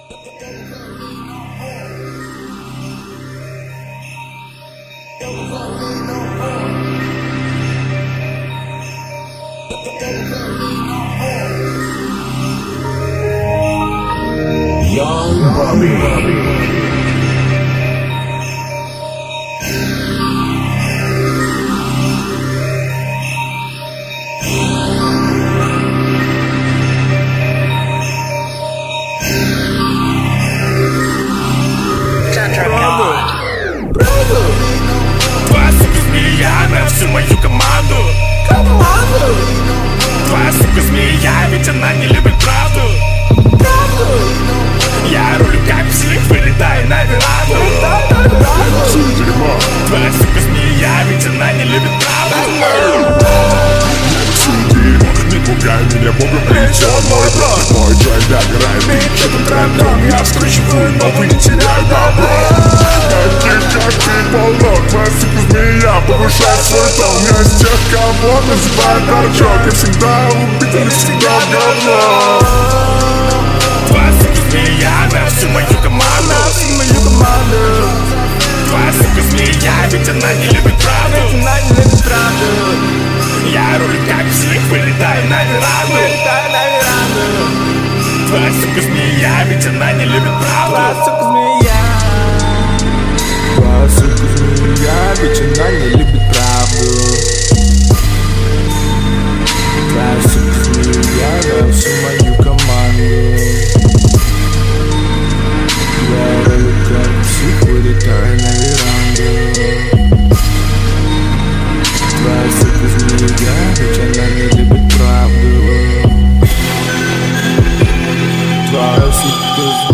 Young Bobby. Твоя сука змея на всю мою команду. Твоя сука змея, ведь она не любит правду. Я рулю как псих, вылетаю на веранду. Твоя сука змея, ведь она не любит правду. Не пугай меня, богом прилетел мой брат. Мой джойнт догорает, бит этим трендом. Я вскручиваю, но вы не теряют добро. Таких как ты полно, твоя сука змея повышает свой тон. Я из тех, кого называют торчок. Я всегда убит или всегда в говно. Твоя сука змея на всю мою команду. Твоя сука змея, ведь она не любит правду. Я рулю как псих, вылетаю на веранду. Твоя сука змея, ведь она не любит правду. Твоя сука змея, ведь она не любит правду. Твоя сука змея на всю мою команду. Я рулю как псих, вылетаю на веранду. Твоя сука змея, ведь она не любит правду. Твоя сука змея.